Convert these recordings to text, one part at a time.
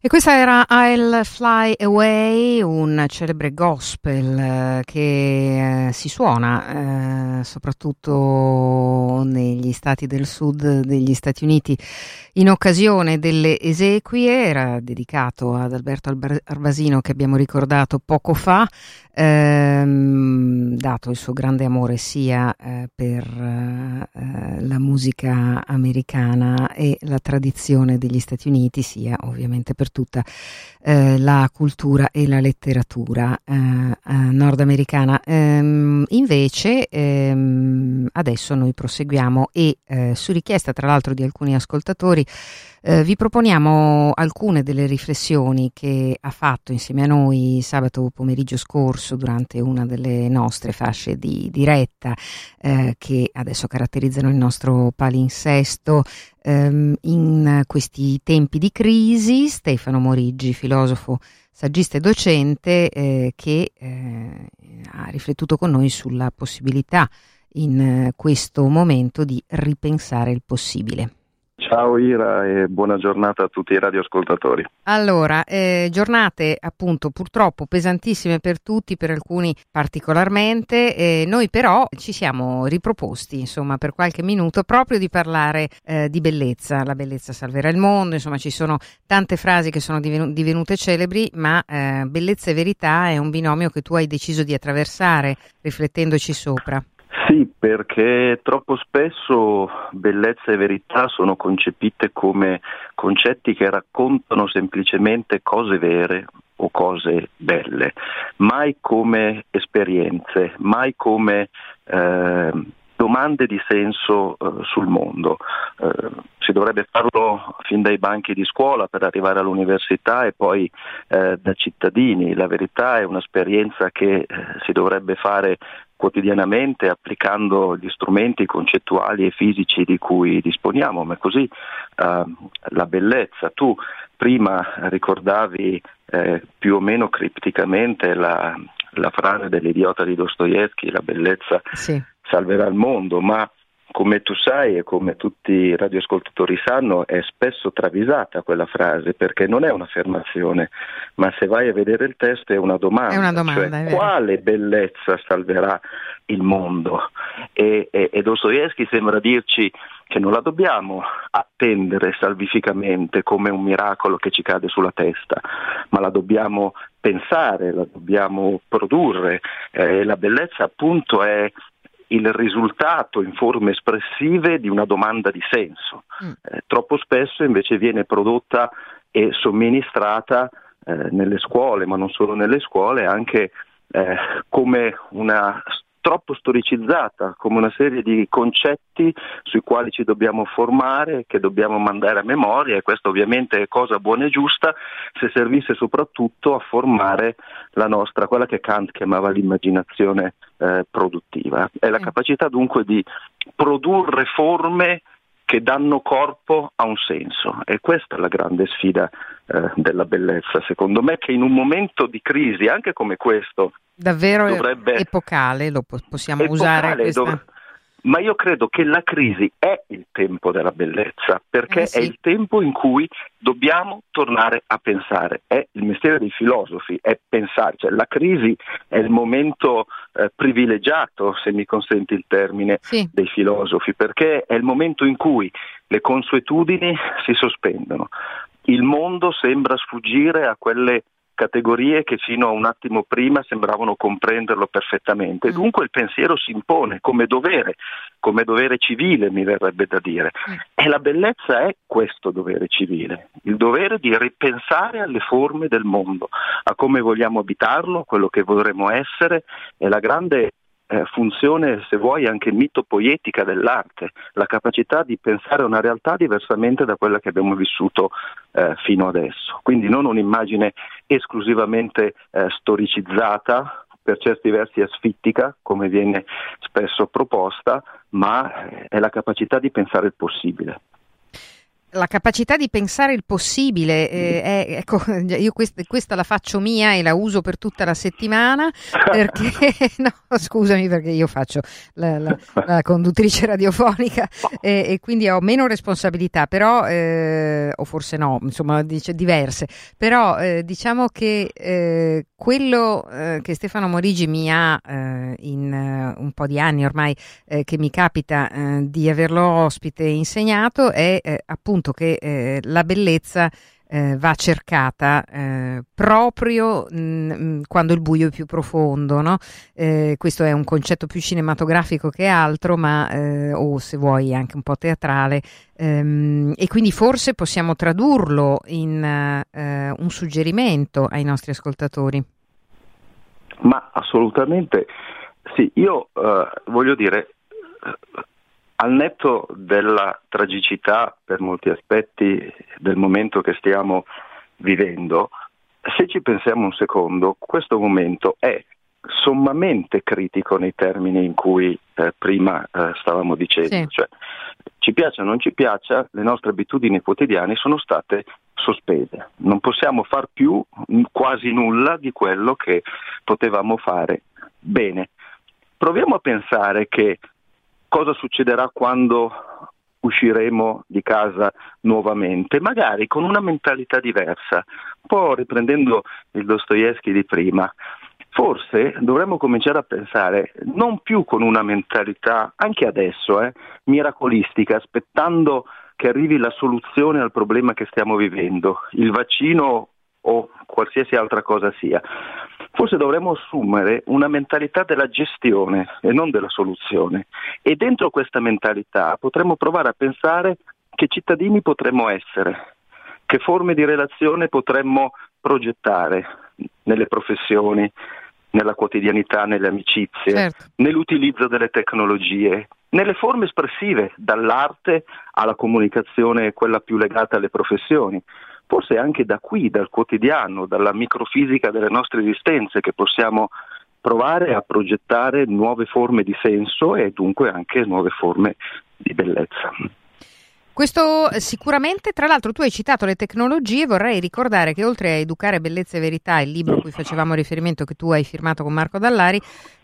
E questa era I'll Fly Away, un celebre gospel che si suona soprattutto negli stati del sud degli Stati Uniti in occasione delle esequie. Era dedicato ad Alberto Arbasino, che abbiamo ricordato poco fa, dato il suo grande amore sia per la musica americana e la tradizione degli Stati Uniti, sia ovviamente per tutta la cultura e la letteratura nordamericana. Invece adesso noi proseguiamo e su richiesta tra l'altro di alcuni ascoltatori vi proponiamo alcune delle riflessioni che ha fatto insieme a noi sabato pomeriggio scorso durante una delle nostre fasce di diretta che adesso caratterizzano il nostro palinsesto. In questi tempi di crisi, Stefano Moriggi, filosofo, saggista e docente, che ha riflettuto con noi sulla possibilità in questo momento di ripensare il possibile. Ciao Ira e buona giornata a tutti i radioascoltatori. Allora, giornate appunto purtroppo pesantissime per tutti, per alcuni particolarmente, noi però ci siamo riproposti insomma per qualche minuto proprio di parlare di bellezza. La bellezza salverà il mondo, insomma ci sono tante frasi che sono divenute celebri, ma bellezza e verità è un binomio che tu hai deciso di attraversare riflettendoci sopra. Sì, perché troppo spesso bellezza e verità sono concepite come concetti che raccontano semplicemente cose vere o cose belle, mai come esperienze, mai come domande di senso sul mondo. Si dovrebbe farlo fin dai banchi di scuola per arrivare all'università e poi da cittadini. La verità è un'esperienza che si dovrebbe fare quotidianamente applicando gli strumenti concettuali e fisici di cui disponiamo, ma così la bellezza. Tu prima ricordavi più o meno cripticamente la frase dell'idiota di Dostoevskij, la bellezza salverà il mondo, ma come tu sai e come tutti i radioascoltatori sanno è spesso travisata quella frase, perché non è un'affermazione, ma se vai a vedere il testo è una domanda, cioè quale bellezza salverà il mondo? E Dostoevskij sembra dirci che non la dobbiamo attendere salvificamente come un miracolo che ci cade sulla testa, ma la dobbiamo pensare, la dobbiamo produrre. La bellezza appunto è il risultato in forme espressive di una domanda di senso. Troppo spesso invece viene prodotta e somministrata nelle scuole, ma non solo nelle scuole, anche come una troppo storicizzata, come una serie di concetti sui quali ci dobbiamo formare, che dobbiamo mandare a memoria, e questo ovviamente è cosa buona e giusta se servisse soprattutto a formare la nostra, quella che Kant chiamava l'immaginazione produttiva. È la capacità dunque di produrre forme che danno corpo a un senso, e questa è la grande sfida della bellezza, secondo me, che in un momento di crisi anche come questo davvero epocale, lo possiamo usare questa... Ma io credo che la crisi è il tempo della bellezza, perché è il tempo in cui dobbiamo tornare a pensare. È il mestiere dei filosofi, è pensare. Cioè, la crisi è il momento privilegiato, se mi consenti il termine, dei filosofi, perché è il momento in cui le consuetudini si sospendono. Il mondo sembra sfuggire a quelle categorie che fino a un attimo prima sembravano comprenderlo perfettamente. Dunque il pensiero si impone come dovere civile, mi verrebbe da dire. E la bellezza è questo dovere civile, il dovere di ripensare alle forme del mondo, a come vogliamo abitarlo, a quello che vorremmo essere, e la grande funzione, se vuoi, anche mitopoietica dell'arte, la capacità di pensare a una realtà diversamente da quella che abbiamo vissuto fino adesso. Quindi non un'immagine esclusivamente storicizzata, per certi versi asfittica, come viene spesso proposta, ma è la capacità di pensare il possibile. la capacità di pensare il possibile, ecco, io questa la faccio mia e la uso per tutta la settimana, perché no, scusami, perché io faccio la conduttrice radiofonica e quindi ho meno responsabilità, però o forse no, insomma, dice diverse, però diciamo che quello che Stefano Morigi mi ha in un po' di anni ormai che mi capita di averlo ospite e insegnato è appunto che la bellezza va cercata proprio quando il buio è più profondo, no? Questo è un concetto più cinematografico che altro, ma o se vuoi anche un po' teatrale, e quindi forse possiamo tradurlo in un suggerimento ai nostri ascoltatori. Ma assolutamente sì, io voglio dire, al netto della tragicità per molti aspetti del momento che stiamo vivendo, se ci pensiamo un secondo, questo momento è sommamente critico nei termini in cui prima stavamo dicendo, Sì. cioè ci piaccia o non ci piaccia, le nostre abitudini quotidiane sono state sospese, non possiamo far più quasi nulla di quello che potevamo fare. Bene, proviamo a pensare che cosa succederà quando usciremo di casa nuovamente, magari con una mentalità diversa, un po' riprendendo il Dostoevskij di prima. Forse dovremmo cominciare a pensare non più con una mentalità, anche adesso, miracolistica, aspettando che arrivi la soluzione al problema che stiamo vivendo, il vaccino o qualsiasi altra cosa sia. Forse dovremmo assumere una mentalità della gestione e non della soluzione. E dentro questa mentalità potremmo provare a pensare che cittadini potremmo essere, che forme di relazione potremmo progettare nelle professioni, nella quotidianità, nelle amicizie, Certo. nell'utilizzo delle tecnologie, nelle forme espressive, dall'arte alla comunicazione, quella più legata alle professioni. Forse anche da qui, dal quotidiano, dalla microfisica delle nostre esistenze, che possiamo provare a progettare nuove forme di senso e dunque anche nuove forme di bellezza. Questo sicuramente, tra l'altro tu hai citato le tecnologie, vorrei ricordare che oltre a Educare Bellezza e Verità, il libro a cui facevamo riferimento che tu hai firmato con Marco Dallari,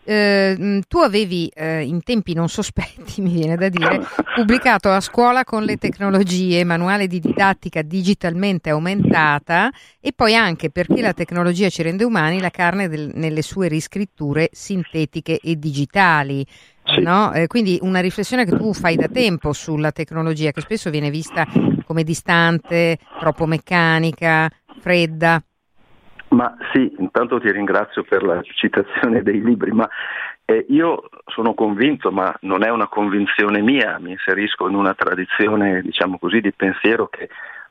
tu avevi in tempi non sospetti, mi viene da dire, pubblicato A scuola con le tecnologie, manuale di didattica digitalmente aumentata e poi anche Perché la tecnologia ci rende umani, la carne nelle sue riscritture sintetiche e digitali. Sì. No? Quindi una riflessione che tu fai da tempo sulla tecnologia, che spesso viene vista come distante, troppo meccanica, fredda. Ma sì, intanto ti ringrazio per la citazione dei libri, ma io sono convinto, ma non è una convinzione mia, mi inserisco in una tradizione, diciamo così, di pensiero che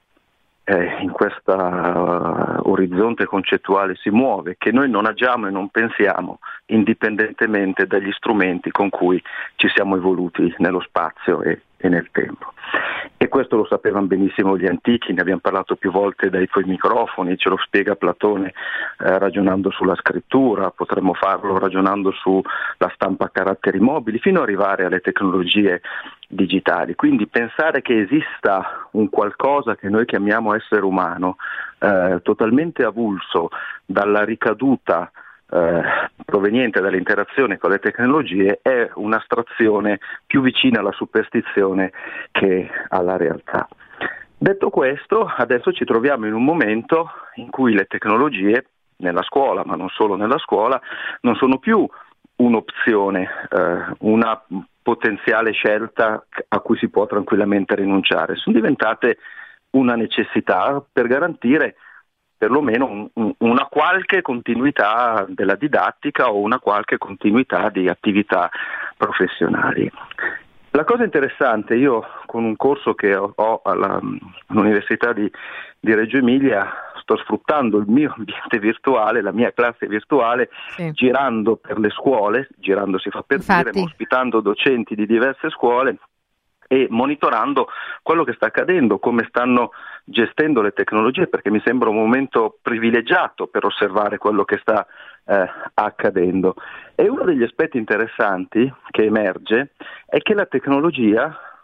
in questo orizzonte concettuale si muove, che noi non agiamo e non pensiamo indipendentemente dagli strumenti con cui ci siamo evoluti nello spazio e nel tempo. E questo lo sapevano benissimo gli antichi, ne abbiamo parlato più volte dai tuoi microfoni, ce lo spiega Platone ragionando sulla scrittura, potremmo farlo ragionando sulla stampa a caratteri mobili, fino ad arrivare alle tecnologie digitali. Quindi pensare che esista un qualcosa che noi chiamiamo essere umano, totalmente avulso dalla ricaduta proveniente dall'interazione con le tecnologie, è un'astrazione più vicina alla superstizione che alla realtà. Detto questo, adesso ci troviamo in un momento in cui le tecnologie nella scuola, ma non solo nella scuola, non sono più un'opzione, una potenziale scelta a cui si può tranquillamente rinunciare, sono diventate una necessità per garantire perlomeno una qualche continuità della didattica o una qualche continuità di attività professionali. La cosa interessante, io con un corso che ho all'Università di Reggio Emilia sto sfruttando il mio ambiente virtuale, la mia classe virtuale, Sì. girando per le scuole, girando si fa per dire, ma ospitando docenti di diverse scuole e monitorando quello che sta accadendo, come stanno gestendo le tecnologie, perché mi sembra un momento privilegiato per osservare quello che sta accadendo. E uno degli aspetti interessanti che emerge è che la tecnologia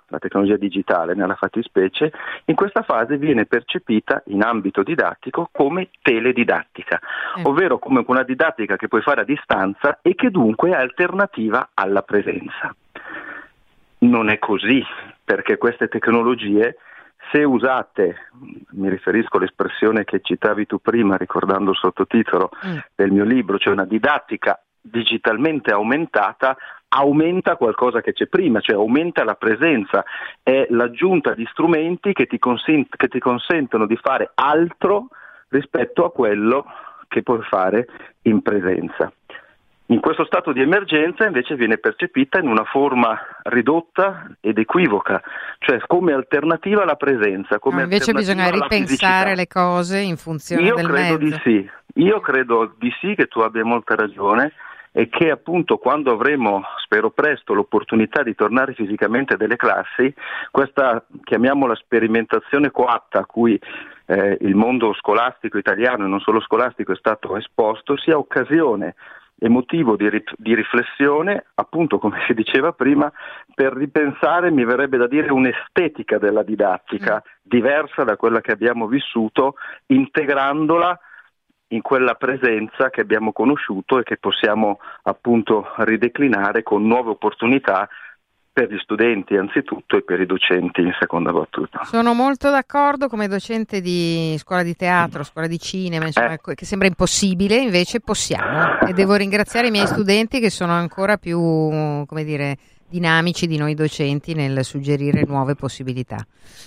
la tecnologia digitale nella fattispecie, in questa fase viene percepita in ambito didattico come teledidattica, ovvero come una didattica che puoi fare a distanza e che dunque è alternativa alla presenza. Non è così, perché queste tecnologie, se usate, mi riferisco all'espressione che citavi tu prima ricordando il sottotitolo del mio libro, cioè una didattica digitalmente aumentata, aumenta qualcosa che c'è prima, cioè aumenta la presenza, è l'aggiunta di strumenti che ti consentono di fare altro rispetto a quello che puoi fare in presenza. In questo stato di emergenza invece viene percepita in una forma ridotta ed equivoca, cioè come alternativa alla presenza. Come invece bisogna ripensare le cose in funzione del mezzo. Io credo di sì, che tu abbia molta ragione, e che appunto quando avremo, spero presto, l'opportunità di tornare fisicamente a delle classi, questa, chiamiamola, sperimentazione coatta a cui il mondo scolastico italiano e non solo scolastico è stato esposto, sia occasione e motivo di riflessione, appunto come si diceva prima, per ripensare, mi verrebbe da dire, un'estetica della didattica diversa da quella che abbiamo vissuto, integrandola in quella presenza che abbiamo conosciuto e che possiamo appunto rideclinare con nuove opportunità per gli studenti anzitutto e per i docenti in seconda battuta. Sono molto d'accordo, come docente di scuola di teatro, scuola di cinema, insomma, che sembra impossibile, invece possiamo, e devo ringraziare i miei studenti che sono ancora più, come dire, dinamici di noi docenti nel suggerire nuove possibilità.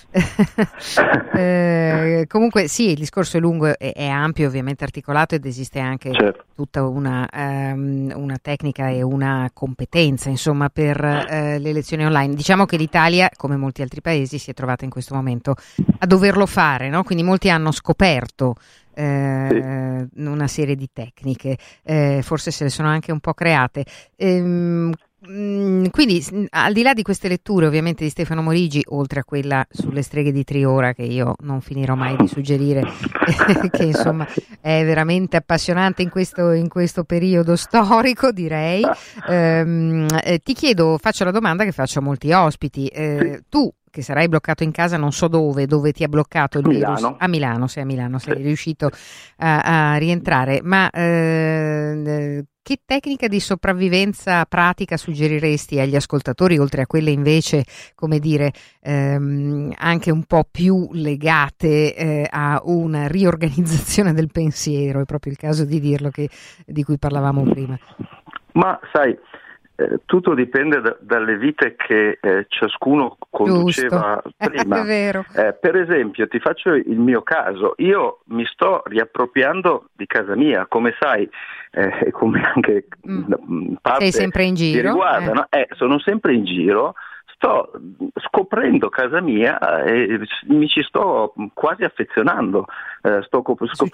Comunque sì, il discorso è lungo, è ampio, ovviamente articolato, ed esiste anche tutta una tecnica e una competenza, insomma, per le lezioni online. Diciamo che l'Italia, come molti altri paesi, si è trovata in questo momento a doverlo fare, no? Quindi molti hanno scoperto una serie di tecniche, forse se le sono anche un po' create. Quindi, al di là di queste letture ovviamente di Stefano Morigi, oltre a quella sulle streghe di Triora, che io non finirò mai di suggerire, che insomma è veramente appassionante in questo periodo storico, direi, ti chiedo, faccio la domanda che faccio a molti ospiti, tu che sarai bloccato in casa, non so dove ti ha bloccato il virus. A Milano, sei riuscito a rientrare, ma che tecnica di sopravvivenza pratica suggeriresti agli ascoltatori, oltre a quelle invece, come dire, anche un po' più legate a una riorganizzazione del pensiero, è proprio il caso di dirlo, di cui parlavamo prima? Ma sai, tutto dipende dalle vite che ciascuno conduceva prima. È vero. Per esempio, ti faccio il mio caso. Io mi sto riappropriando di casa mia, come sai, come anche parte sei sempre in giro, riguarda, no? Sono sempre in giro. Sto scoprendo casa mia e mi ci sto quasi affezionando, sto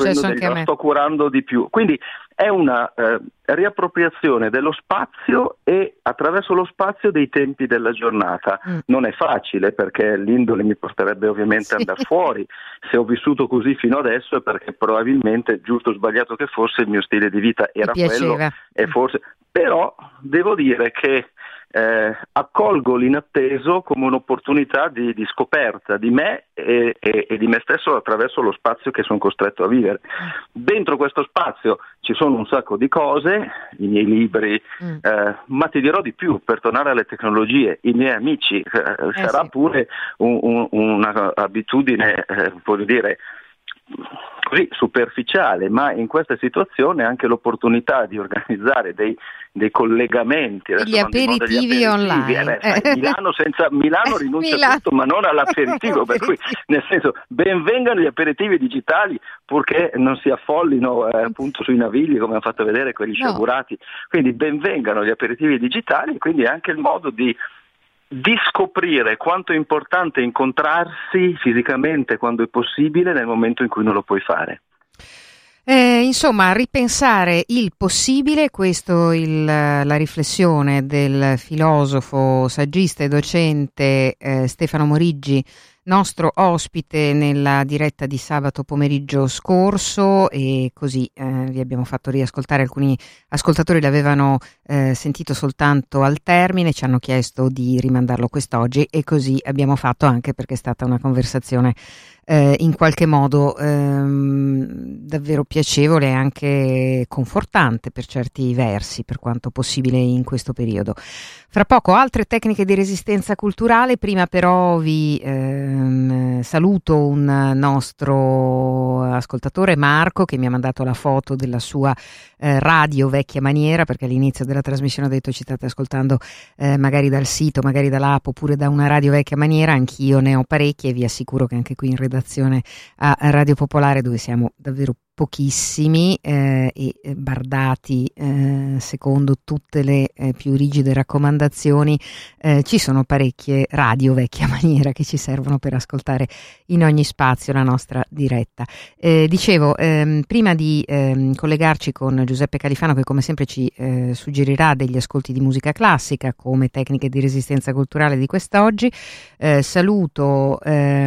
curando di più. Quindi è una riappropriazione dello spazio e attraverso lo spazio dei tempi della giornata. Non è facile, perché l'indole mi porterebbe ovviamente ad andare fuori. Se ho vissuto così fino adesso è perché probabilmente, giusto o sbagliato che fosse, il mio stile di vita era quello, e forse, però devo dire che accolgo l'inatteso come un'opportunità di scoperta di me e di me stesso attraverso lo spazio che sono costretto a vivere. Dentro questo spazio ci sono un sacco di cose, i miei libri, ma ti dirò di più, per tornare alle tecnologie, i miei amici, sarà pure una abitudine, voglio dire, così superficiale, ma in questa situazione anche l'opportunità di organizzare dei collegamenti, gli aperitivi online. Milano rinuncia a tutto, ma non all'aperitivo, per cui, nel senso, benvengano gli aperitivi digitali, purché non si affollino appunto sui navigli, come hanno fatto vedere quegli sciagurati. Quindi benvengano gli aperitivi digitali, e quindi anche il modo di scoprire quanto è importante incontrarsi fisicamente quando è possibile, nel momento in cui non lo puoi fare. Insomma, ripensare il possibile, questo la riflessione del filosofo, saggista e docente Stefano Morigi nostro ospite nella diretta di sabato pomeriggio scorso, e così vi abbiamo fatto riascoltare. Alcuni ascoltatori l'avevano sentito soltanto al termine, ci hanno chiesto di rimandarlo quest'oggi e così abbiamo fatto, anche perché è stata una conversazione in qualche modo davvero piacevole e anche confortante per certi versi, per quanto possibile in questo periodo. Fra poco altre tecniche di resistenza culturale, prima però vi saluto un nostro ascoltatore, Marco, che mi ha mandato la foto della sua radio vecchia maniera, perché all'inizio della trasmissione ho detto ci state ascoltando magari dal sito, magari dall'app oppure da una radio vecchia maniera. Anch'io ne ho parecchie e vi assicuro che anche qui in redazione a Radio Popolare, dove siamo davvero pochissimi e bardati secondo tutte le più rigide raccomandazioni, ci sono parecchie radio vecchia maniera che ci servono per ascoltare in ogni spazio la nostra diretta. Dicevo, prima di collegarci con Giuseppe Califano, che come sempre ci suggerirà degli ascolti di musica classica come tecniche di resistenza culturale di quest'oggi, saluto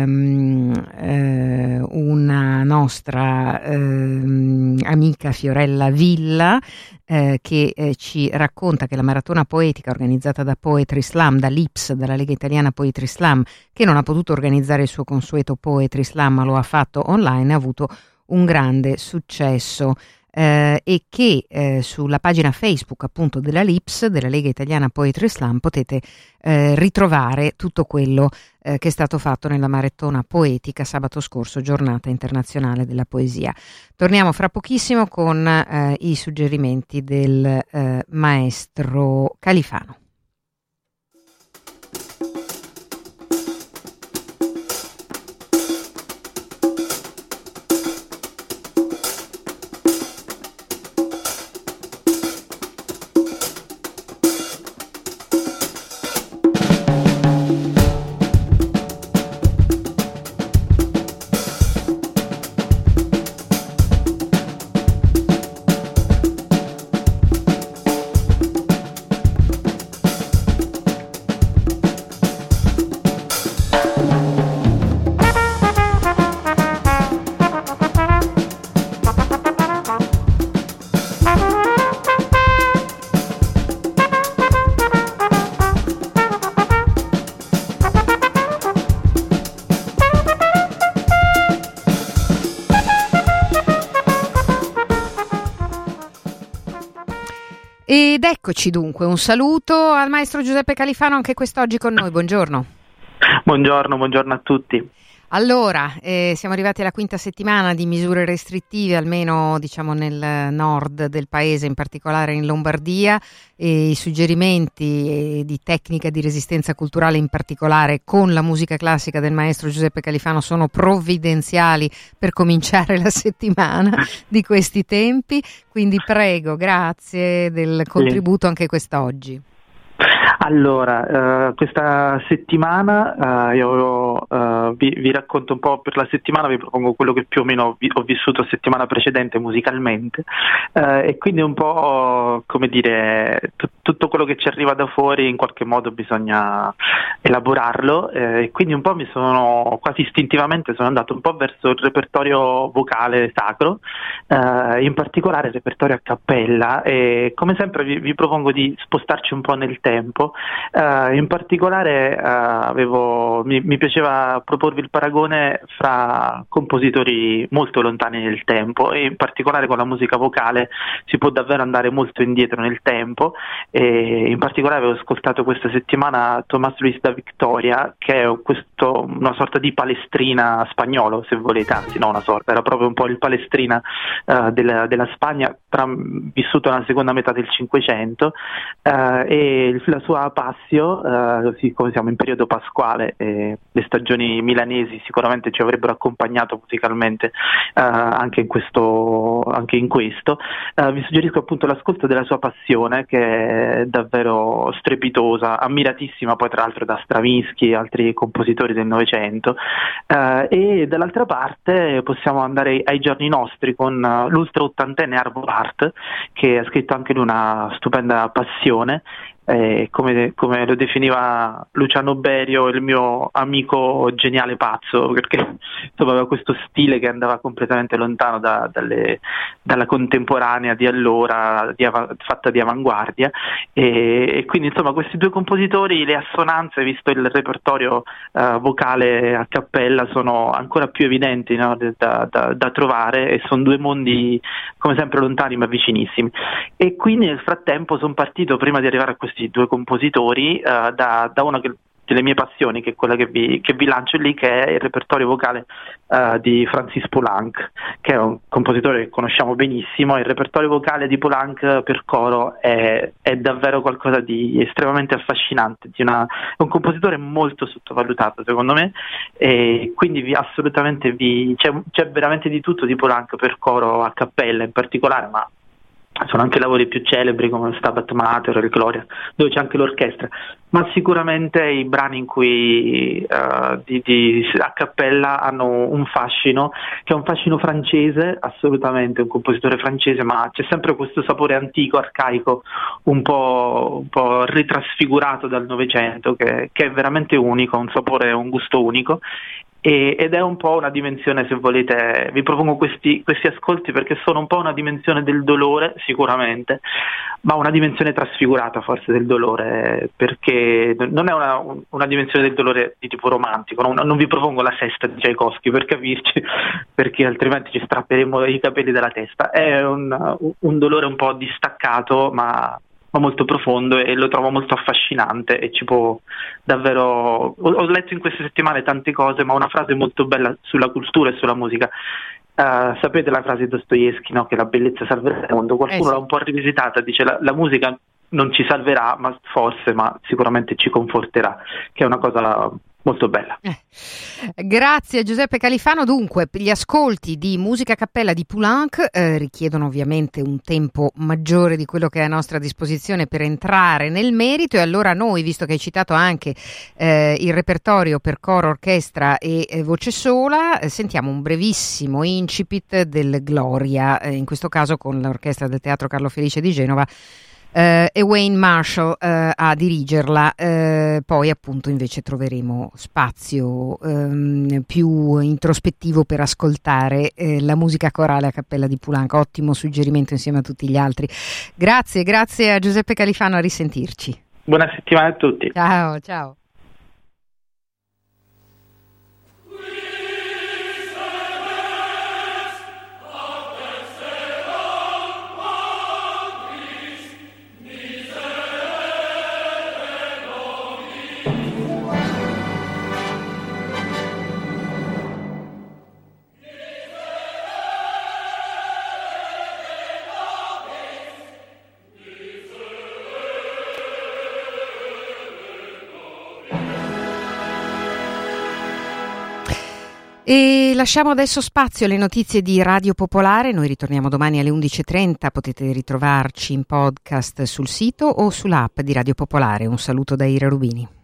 una nostra amica Fiorella Villa, che ci racconta che la maratona poetica organizzata da Poetry Slam, da Lips, dalla Lega Italiana Poetry Slam, che non ha potuto organizzare il suo consueto Poetry Slam ma lo ha fatto online, ha avuto un grande successo. E che sulla pagina Facebook appunto della Lips, della Lega Italiana Poetry Slam, potete ritrovare tutto quello che è stato fatto nella maratona poetica sabato scorso, giornata internazionale della poesia. Torniamo fra pochissimo con i suggerimenti del maestro Califano. Ed eccoci dunque, un saluto al maestro Giuseppe Califano anche quest'oggi con noi, buongiorno. Buongiorno a tutti. Allora, siamo arrivati alla quinta settimana di misure restrittive, almeno diciamo nel nord del paese, in particolare in Lombardia, e i suggerimenti di tecnica di resistenza culturale, in particolare con la musica classica del maestro Giuseppe Califano, sono provvidenziali per cominciare la settimana di questi tempi, quindi prego, grazie del contributo anche quest'oggi. Allora, questa settimana io vi racconto un po' per la settimana, vi propongo quello che più o meno ho vissuto settimana precedente musicalmente, e quindi un po', come dire, tutto quello che ci arriva da fuori in qualche modo bisogna elaborarlo, e quindi un po' quasi istintivamente sono andato un po' verso il repertorio vocale sacro, in particolare il repertorio a cappella, e come sempre vi propongo di spostarci un po' nel tempo. In particolare mi piaceva proporvi il paragone fra compositori molto lontani nel tempo, e in particolare con la musica vocale si può davvero andare molto indietro nel tempo, e in particolare avevo ascoltato questa settimana Tomás Luis da Victoria, che è una sorta di Palestrina spagnolo, se volete, anzi no, una sorta, era proprio un po' il Palestrina della Spagna, vissuto nella seconda metà del Cinquecento, e la sua Passio, siccome siamo in periodo pasquale e le stagioni milanesi sicuramente ci avrebbero accompagnato musicalmente anche in questo, vi suggerisco appunto l'ascolto della sua Passione, che è davvero strepitosa, ammiratissima poi tra l'altro da Stravinsky e altri compositori del Novecento, e dall'altra parte possiamo andare ai giorni nostri con l'ultra ottantenne Arvo Pärt, che ha scritto anche lui una stupenda Passione, come lo definiva Luciano Berio, il mio amico geniale pazzo, perché insomma aveva questo stile che andava completamente lontano dalla contemporanea di allora, fatta di avanguardia, e quindi insomma questi due compositori, le assonanze, visto il repertorio vocale a cappella, sono ancora più evidenti, no? da trovare, e sono due mondi come sempre lontani ma vicinissimi. E quindi nel frattempo sono partito, prima di arrivare a questi due compositori, da una delle mie passioni, che è quella che vi lancio lì, che è il repertorio vocale di Francis Poulenc, che è un compositore che conosciamo benissimo. Il repertorio vocale di Poulenc per coro è davvero qualcosa di estremamente affascinante, è un compositore molto sottovalutato secondo me, e quindi assolutamente c'è veramente di tutto di Poulenc per coro a cappella in particolare, ma sono anche lavori più celebri come Stabat Mater, il Gloria, dove c'è anche l'orchestra, ma sicuramente i brani in cui a cappella hanno un fascino, che è un fascino francese, assolutamente un compositore francese, ma c'è sempre questo sapore antico, arcaico, un po' ritrasfigurato dal Novecento, che è veramente unico, un sapore, un gusto unico. Ed è un po' una dimensione, se volete, vi propongo questi ascolti perché sono un po' una dimensione del dolore sicuramente, ma una dimensione trasfigurata forse del dolore, perché non è una dimensione del dolore di tipo romantico, non vi propongo la sesta di Tchaikovsky per capirci, perché altrimenti ci strapperemo i capelli dalla testa. È un dolore un po' distaccato ma molto profondo, e lo trovo molto affascinante, e ci può davvero... Ho letto in queste settimane tante cose, ma una frase molto bella sulla cultura e sulla musica. Sapete la frase di Dostoevsky, no? Che la bellezza salverà il mondo? Qualcuno sì. l'ha un po' rivisitata, dice la musica non ci salverà, ma sicuramente ci conforterà, che è una cosa molto bella. Grazie Giuseppe Califano. Dunque, gli ascolti di musica a cappella di Poulenc richiedono ovviamente un tempo maggiore di quello che è a nostra disposizione per entrare nel merito, e allora noi, visto che hai citato anche il repertorio per coro, orchestra e voce sola, sentiamo un brevissimo incipit del Gloria, in questo caso con l'orchestra del Teatro Carlo Felice di Genova, e Wayne Marshall a dirigerla. Poi appunto invece troveremo spazio più introspettivo per ascoltare la musica corale a cappella di Poulenc. Ottimo suggerimento insieme a tutti gli altri. Grazie a Giuseppe Califano, a risentirci. Buona settimana a tutti. Ciao. E lasciamo adesso spazio alle notizie di Radio Popolare. Noi ritorniamo domani alle 11:30. Potete ritrovarci in podcast sul sito o sull'app di Radio Popolare. Un saluto da Ira Rubini.